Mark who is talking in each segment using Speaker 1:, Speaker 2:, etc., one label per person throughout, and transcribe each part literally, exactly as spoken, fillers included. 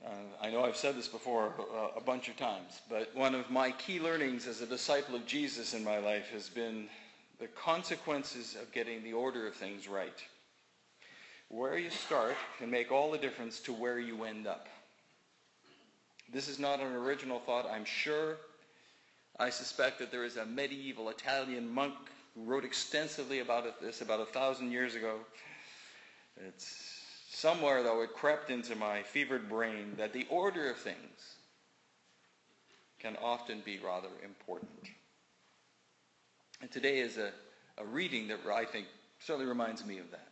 Speaker 1: Uh, I know I've said this before uh, a bunch of times, but one of my key learnings as a disciple of Jesus in my life has been the consequences of getting the order of things right. Where you start can make all the difference to where you end up. This is not an original thought, I'm sure. I suspect that there is a medieval Italian monk who wrote extensively about this about a thousand years ago. It's somewhere, though, it crept into my fevered brain that the order of things can often be rather important. And today is a, a reading that I think certainly reminds me of that.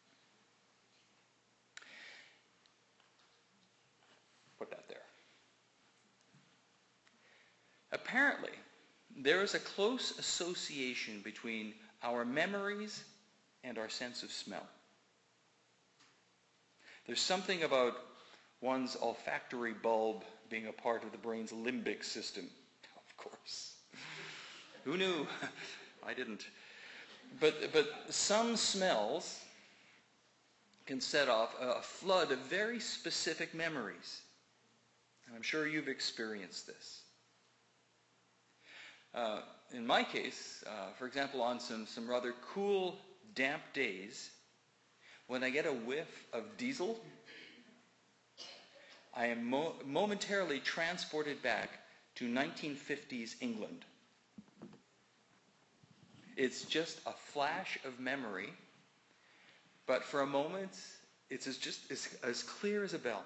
Speaker 1: Put that there. Apparently, there is a close association between our memories and our sense of smell. There's something about one's olfactory bulb being a part of the brain's limbic system. Of course. Who knew? I didn't. But, but some smells can set off a flood of very specific memories. And I'm sure you've experienced this. Uh, in my case, uh, for example, on some, some rather cool, damp days, when I get a whiff of diesel, I am mo- momentarily transported back to nineteen fifties England. It's just a flash of memory, but for a moment, it's as just as, as clear as a bell.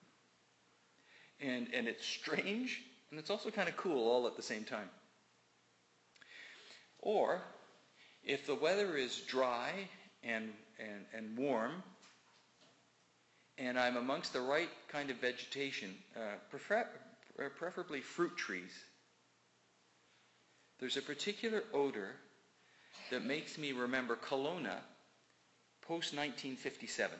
Speaker 1: And, and it's strange, and it's also kind of cool all at the same time. Or, if the weather is dry and, and, and warm, and I'm amongst the right kind of vegetation, uh, prefer, preferably fruit trees, there's a particular odor that makes me remember Kelowna post nineteen fifty-seven.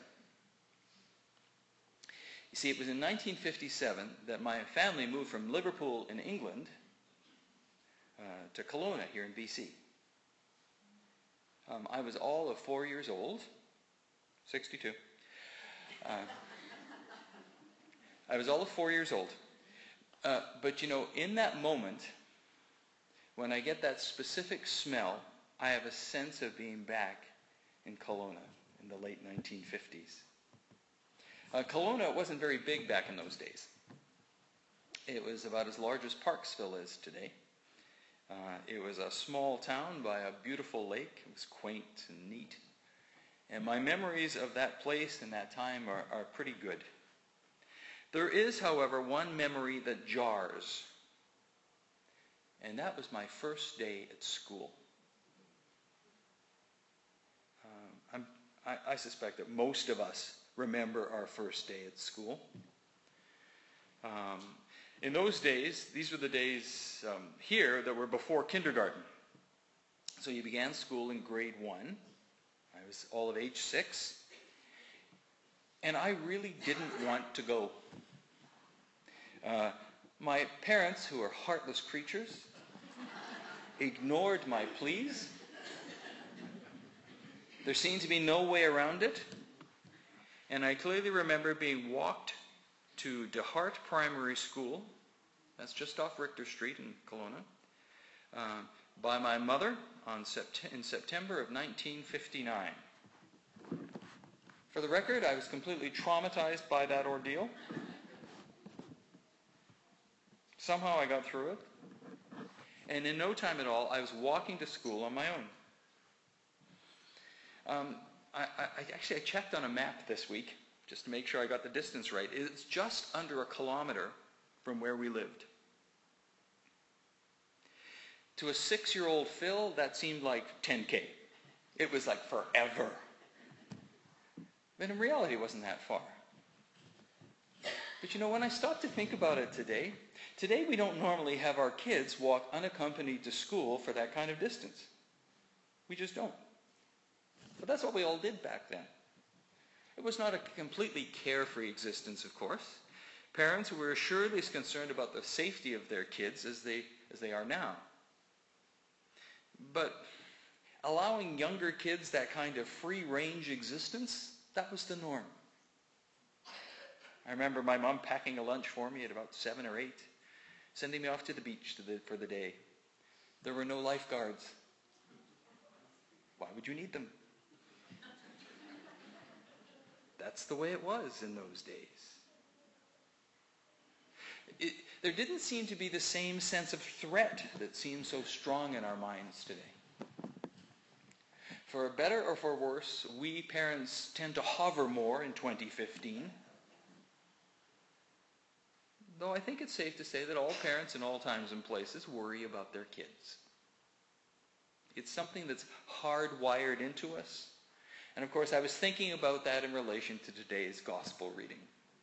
Speaker 1: You see, it was in nineteen fifty-seven that my family moved from Liverpool in England uh, to Kelowna here in B C. Um, I was all of four years old, sixty-two. Uh, I was all of four years old. Uh, but you know, in that moment, when I get that specific smell, I have a sense of being back in Kelowna in the late nineteen fifties. Uh, Kelowna wasn't very big back in those days. It was about as large as Parksville is today. Uh, it was a small town by a beautiful lake. It was quaint and neat. And my memories of that place and that time are, are pretty good. There is, however, one memory that jars. And that was my first day at school. Um, I'm, I, I suspect that most of us remember our first day at school. Um, in those days, these were the days um, here that were before kindergarten. So you began school in grade one. I was all of age six. And I really didn't want to go. Uh, my parents, who are heartless creatures, ignored my pleas. There seemed to be no way around it. And I clearly remember being walked to DeHart Primary School, that's just off Richter Street in Kelowna, uh, by my mother on sept- in September of nineteen fifty-nine. For the record, I was completely traumatized by that ordeal. Somehow I got through it. And in no time at all, I was walking to school on my own. Um, I, I, actually, I checked on a map this week just to make sure I got the distance right. It's just under a kilometer from where we lived. To a six-year-old Phil, that seemed like ten K. It was like forever. But in reality, it wasn't that far. But you know, when I stop to think about it today, today we don't normally have our kids walk unaccompanied to school for that kind of distance. We just don't. But that's what we all did back then. It was not a completely carefree existence, of course. Parents were assuredly as concerned about the safety of their kids as they, as they are now. But allowing younger kids that kind of free-range existence, that was the norm. I remember my mom packing a lunch for me at about seven or eight, sending me off to the beach to the, for the day. There were no lifeguards. Why would you need them? That's the way it was in those days. It, there didn't seem to be the same sense of threat that seems so strong in our minds today. For better or for worse, we parents tend to hover more in twenty fifteen. Though I think it's safe to say that all parents in all times and places worry about their kids. It's something that's hardwired into us. And of course, I was thinking about that in relation to today's gospel reading.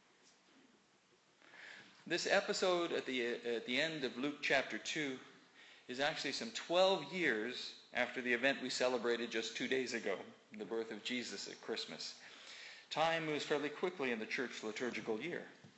Speaker 1: This episode at the, at the end of Luke chapter two is actually some twelve years after the event we celebrated just two days ago, the birth of Jesus at Christmas. Time moves fairly quickly in the church liturgical year.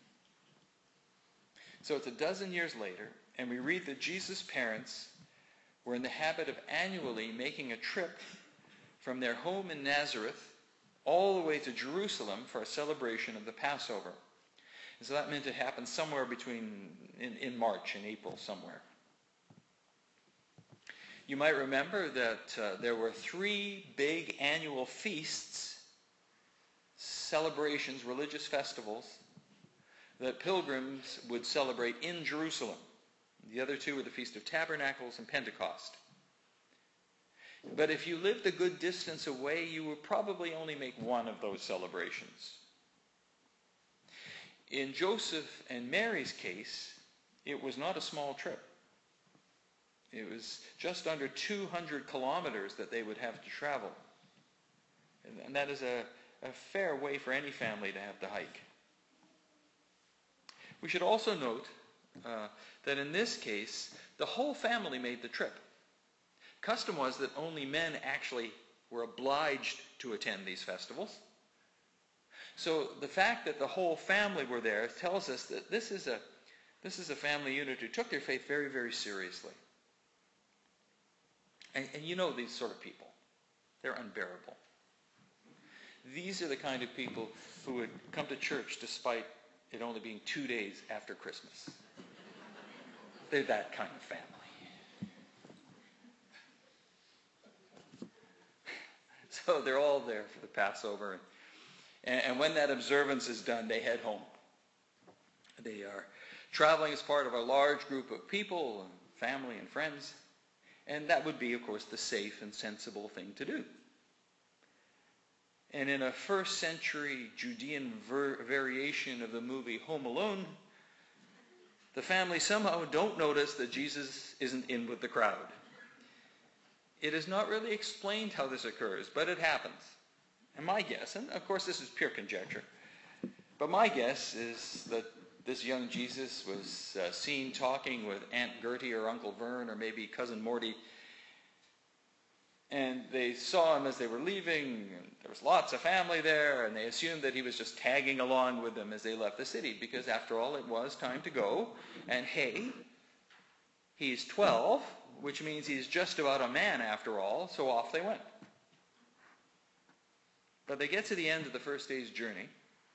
Speaker 1: So it's a dozen years later, and we read that Jesus' parents were in the habit of annually making a trip from their home in Nazareth all the way to Jerusalem for a celebration of the Passover. And so that meant it happened somewhere between, in, in March and April somewhere. You might remember that uh, there were three big annual feasts, celebrations, religious festivals, that pilgrims would celebrate in Jerusalem. The other two were the Feast of Tabernacles and Pentecost. But if you lived a good distance away, you would probably only make one of those celebrations. In Joseph and Mary's case, it was not a small trip. It was just under two hundred kilometers that they would have to travel. And that is a, a fair way for any family to have to hike. We should also note uh, that in this case, the whole family made the trip. Custom was that only men actually were obliged to attend these festivals. So the fact that the whole family were there tells us that this is a, this is a family unit who took their faith very, very seriously. And, and you know these sort of people. They're unbearable. These are the kind of people who would come to church despite it only being two days after Christmas. They're that kind of family. So they're all there for the Passover. And, and when that observance is done, they head home. They are traveling as part of a large group of people, family and friends. And that would be, of course, the safe and sensible thing to do. And in a first century Judean ver- variation of the movie Home Alone, the family somehow don't notice that Jesus isn't in with the crowd. It is not really explained how this occurs, but it happens. And my guess, and of course this is pure conjecture, but my guess is that this young Jesus was uh, seen talking with Aunt Gertie or Uncle Vern or maybe Cousin Morty, and they saw him as they were leaving, and there was lots of family there, and they assumed that he was just tagging along with them as they left the city, because after all, it was time to go, and hey, he's twelve, which means he's just about a man after all, so off they went. But they get to the end of the first day's journey.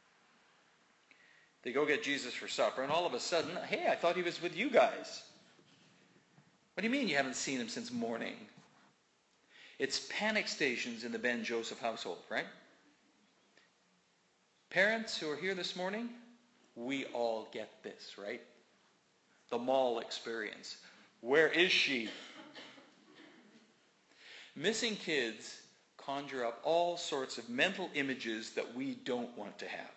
Speaker 1: They go get Jesus for supper, and all of a sudden, hey, I thought he was with you guys. What do you mean you haven't seen him since morning? It's panic stations in the Ben Joseph household, right? Parents who are here this morning, we all get this, right? The mall experience. Where is she? Missing kids conjure up all sorts of mental images that we don't want to have.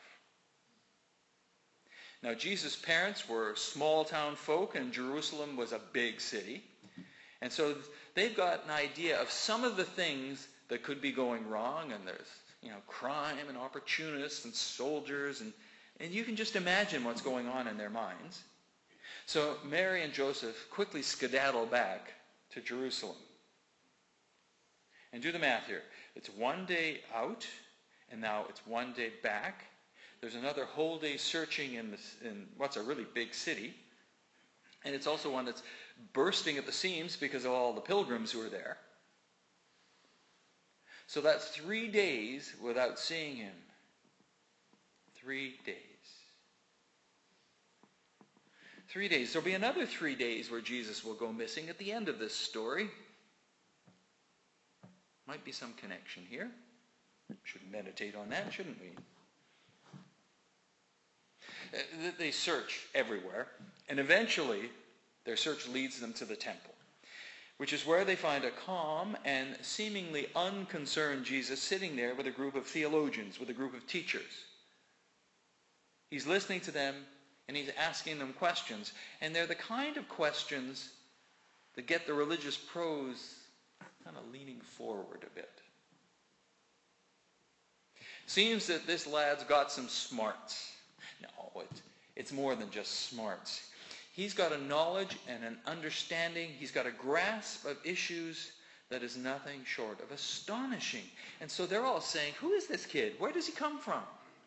Speaker 1: Now, Jesus' parents were small-town folk, and Jerusalem was a big city. And so they've got an idea of some of the things that could be going wrong, and there's, you know, crime and opportunists and soldiers, and, and you can just imagine what's going on in their minds. So Mary and Joseph quickly skedaddle back to Jerusalem. And do the math here. It's one day out, and now it's one day back. There's another whole day searching in, this, in what's a really big city. And it's also one that's bursting at the seams because of all the pilgrims who are there. So that's three days without seeing him. Three days. Three days. There'll be another three days where Jesus will go missing at the end of this story. Might be some connection here. Should meditate on that, shouldn't we? Uh, They search everywhere, and eventually their search leads them to the temple, which is where they find a calm and seemingly unconcerned Jesus sitting there with a group of theologians, with a group of teachers. He's listening to them, and he's asking them questions, and they're the kind of questions that get the religious pros kind of leaning forward a bit. Seems that this lad's got some smarts. No, it's, it's more than just smarts. He's got a knowledge and an understanding. He's got a grasp of issues that is nothing short of astonishing. And so they're all saying, who is this kid? Where does he come from?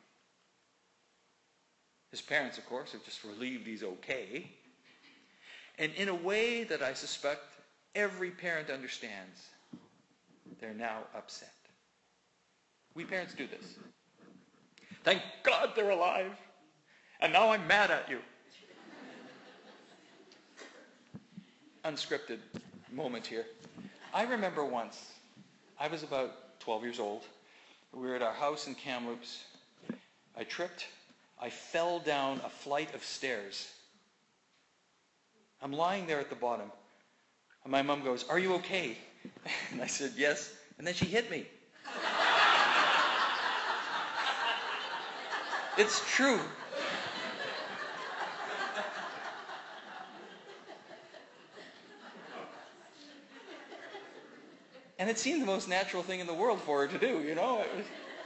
Speaker 1: His parents, of course, are just relieved he's okay. And in a way that I suspect every parent understands, they're now upset. We parents do this. Thank God they're alive. And now I'm mad at you. Unscripted moment here. I remember once, I was about twelve years old. We were at our house in Kamloops. I tripped. I fell down a flight of stairs. I'm lying there at the bottom. And my mom goes, "Are you okay?" And I said, "Yes." And then she hit me. It's true. And it seemed the most natural thing in the world for her to do, you know. It was,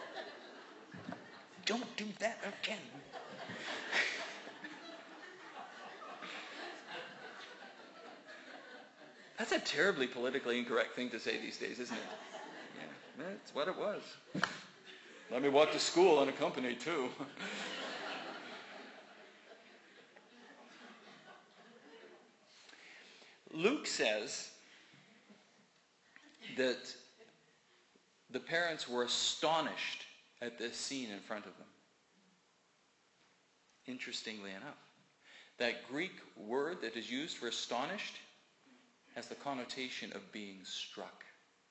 Speaker 1: don't do that again. That's a terribly politically incorrect thing to say these days, isn't it? Yeah, that's what it was. Let me walk to school unaccompanied, too. Luke says that the parents were astonished at this scene in front of them. Interestingly enough, that Greek word that is used for astonished has the connotation of being struck.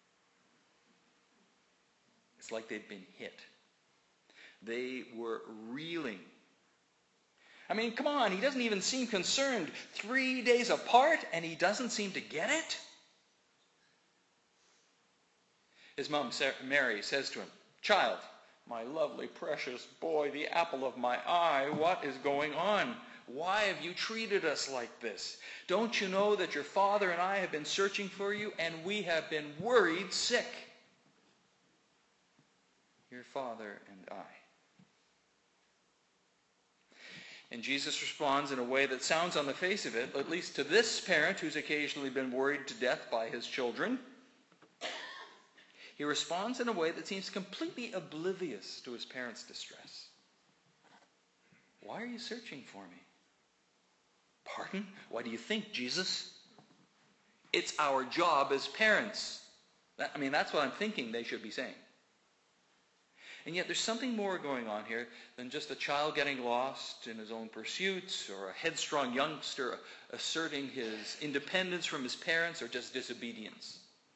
Speaker 1: It's like they'd been hit. They were reeling. I mean, come on, he doesn't even seem concerned. Three days apart, and he doesn't seem to get it? His mom, Mary, says to him, "Child, my lovely, precious boy, the apple of my eye, what is going on? Why have you treated us like this? Don't you know that your father and I have been searching for you, and we have been worried sick?" Your father and I. And Jesus responds in a way that sounds on the face of it, at least to this parent who's occasionally been worried to death by his children, he responds in a way that seems completely oblivious to his parents' distress. "Why are you searching for me?" "Pardon? Why do you think, Jesus?" It's our job as parents. That, I mean, that's what I'm thinking they should be saying. And yet there's something more going on here than just a child getting lost in his own pursuits, or a headstrong youngster asserting his independence from his parents, or just disobedience.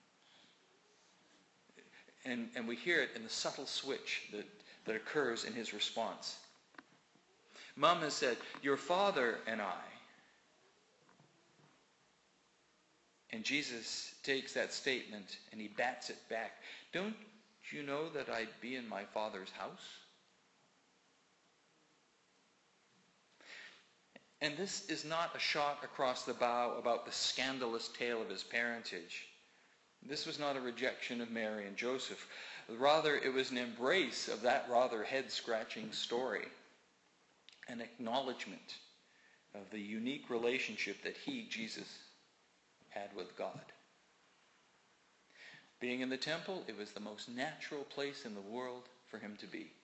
Speaker 1: And, and we hear it in the subtle switch that, that occurs in his response. Mom has said, "Your father and I." And Jesus takes that statement and he bats it back. "Don't you know that I'd be in my Father's house?" And this is not a shot across the bow about the scandalous tale of his parentage. This was not a rejection of Mary and Joseph. Rather, it was an embrace of that rather head-scratching story. An acknowledgement of the unique relationship that he, Jesus, had with God. Being in the temple, it was the most natural place in the world for him to be.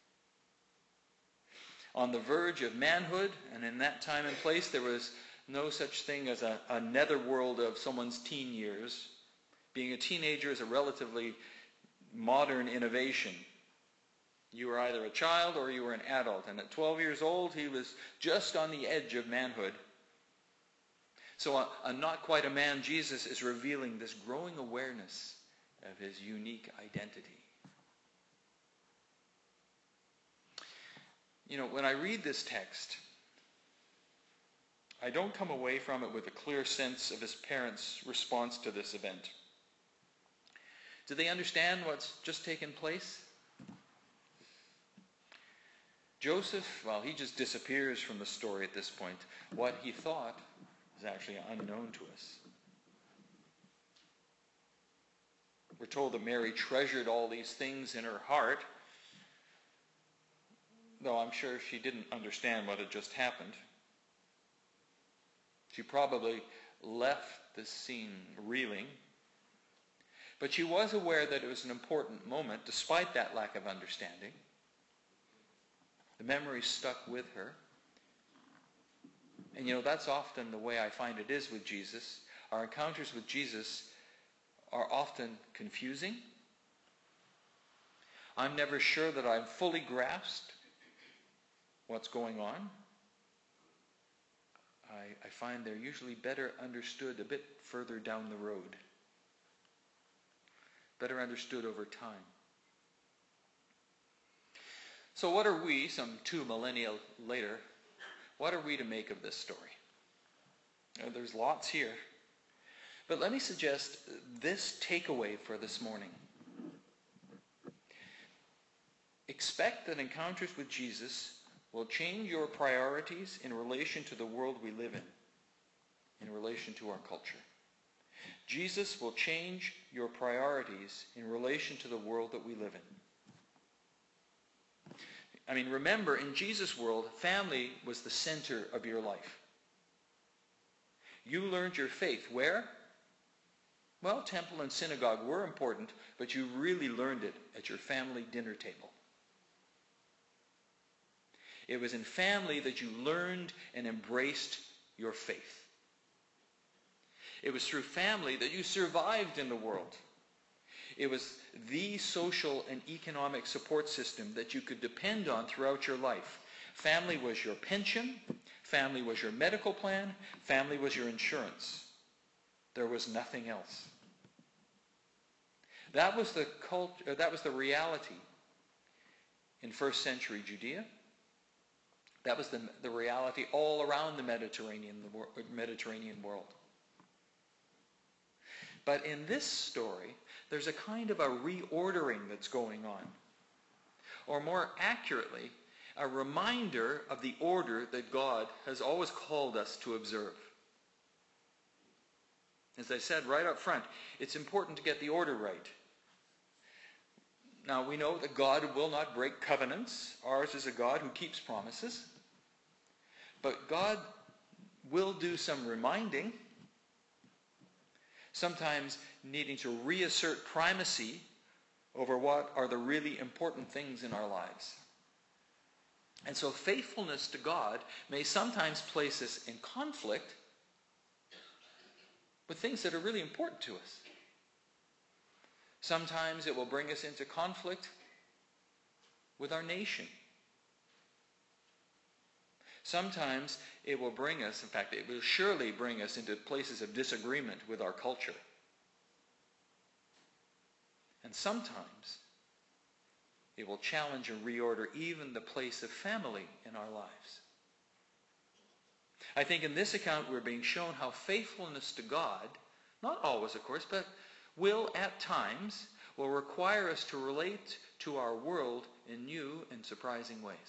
Speaker 1: On the verge of manhood, and in that time and place, there was no such thing as a, a netherworld of someone's teen years. Being a teenager is a relatively modern innovation. You were either a child or you were an adult. And at twelve years old, he was just on the edge of manhood. So a, a not quite a man Jesus is revealing this growing awareness of his unique identity. You know, when I read this text, I don't come away from it with a clear sense of his parents' response to this event. Do they understand what's just taken place? Joseph, well, he just disappears from the story at this point. What he thought is actually unknown to us. We're told that Mary treasured all these things in her heart, though I'm sure she didn't understand what had just happened. She probably left the scene reeling, but she was aware that it was an important moment, despite that lack of understanding. The memory stuck with her. And you know, that's often the way I find it is with Jesus. Our encounters with Jesus are often confusing. I'm never sure that I've fully grasped what's going on. I, I find they're usually better understood a bit further down the road. Better understood over time. So what are we, some two millennia later, what are we to make of this story? You know, there's lots here. But let me suggest this takeaway for this morning. Expect that encounters with Jesus will change your priorities in relation to the world we live in, in relation to our culture. Jesus will change your priorities in relation to the world that we live in. I mean, remember, in Jesus' world, family was the center of your life. You learned your faith where? Well, temple and synagogue were important, but you really learned it at your family dinner table. It was in family that you learned and embraced your faith. It was through family that you survived in the world. It was the social and economic support system that you could depend on throughout your life. Family was your pension. Family was your medical plan. Family was your insurance. There was nothing else. That was the cult- uh, that was the reality in first century Judea. That was the, the reality all around the Mediterranean, the Mediterranean world. But in this story, there's a kind of a reordering that's going on. Or more accurately, a reminder of the order that God has always called us to observe. As I said right up front, it's important to get the order right. Now, we know that God will not break covenants. Ours is a God who keeps promises. But God will do some reminding, sometimes needing to reassert primacy over what are the really important things in our lives. And so faithfulness to God may sometimes place us in conflict with things that are really important to us. Sometimes it will bring us into conflict with our nation. Sometimes it will bring us, in fact, it will surely bring us into places of disagreement with our culture. And sometimes it will challenge and reorder even the place of family in our lives. I think in this account we're being shown how faithfulness to God, not always of course, but will at times, will require us to relate to our world in new and surprising ways.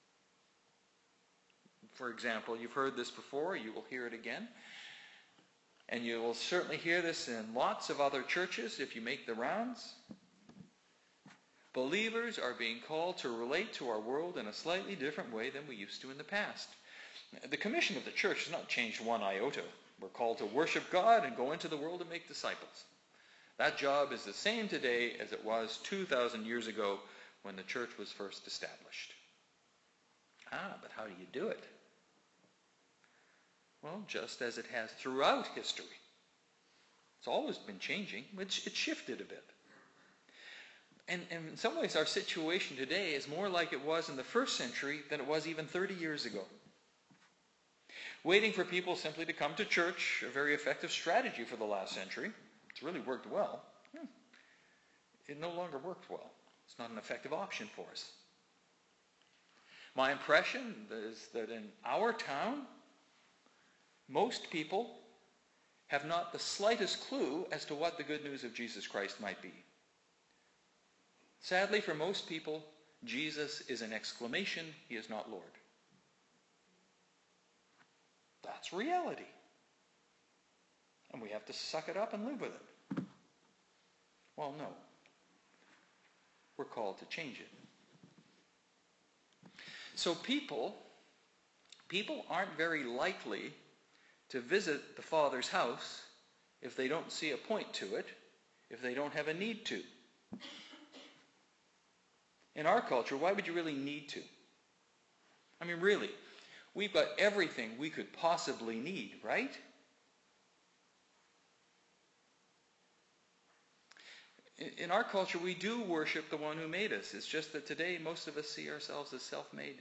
Speaker 1: For example, you've heard this before, you will hear it again. And you will certainly hear this in lots of other churches if you make the rounds. Believers are being called to relate to our world in a slightly different way than we used to in the past. The commission of the church has not changed one iota. We're called to worship God and go into the world and make disciples. That job is the same today as it was two thousand years ago when the church was first established. Ah, but how do you do it? Well, just as it has throughout history. It's always been changing. It's, it's shifted a bit. And, and in some ways, our situation today is more like it was in the first century than it was even thirty years ago.
Speaker 2: Waiting for people simply to come to church, a very effective strategy for the last century. It's really worked well. It no longer works well. It's not an effective option for us. My impression is that in our town, most people have not the slightest clue as to what the good news of Jesus Christ might be. Sadly, for most people, Jesus is an exclamation. He is not Lord. That's reality. And we have to suck it up and live with it. Well, no. We're called to change it. So people, people aren't very likely to visit the Father's house if they don't see a point to it, if they don't have a need to. In our culture, why would you really need to? I mean, really, we've got everything we could possibly need, right? In our culture, we do worship the one who made us. It's just that today, most of us see ourselves as self-made.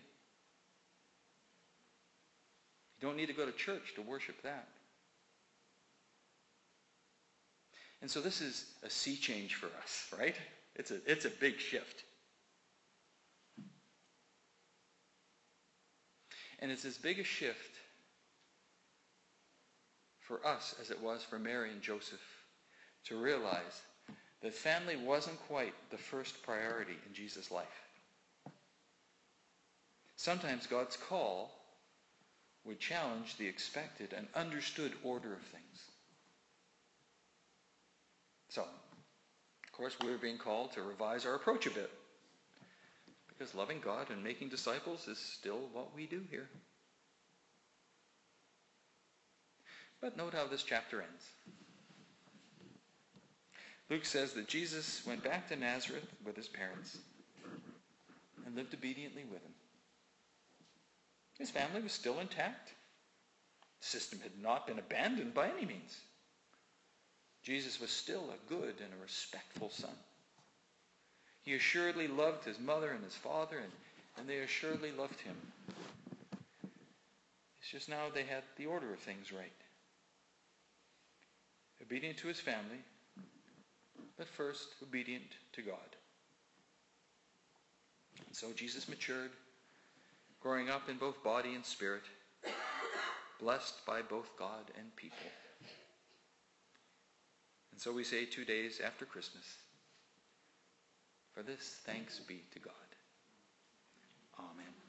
Speaker 2: You don't need to go to church to worship that. And so this is a sea change for us, right? It's a, it's a big shift. And it's as big a shift for us as it was for Mary and Joseph to realize that family wasn't quite the first priority in Jesus' life. Sometimes God's call would challenge the expected and understood order of things. So, of course, we're being called to revise our approach a bit, because loving God and making disciples is still what we do here. But note how this chapter ends. Luke says that Jesus went back to Nazareth with his parents and lived obediently with them. His family was still intact. The system had not been abandoned by any means. Jesus was still a good and a respectful son. He assuredly loved his mother and his father, and, and they assuredly loved him. It's just now they had the order of things right. Obedient to his family, but first obedient to God. And so Jesus matured, growing up in both body and spirit, blessed by both God and people. And so we say two days after Christmas, for this thanks be to God. Amen.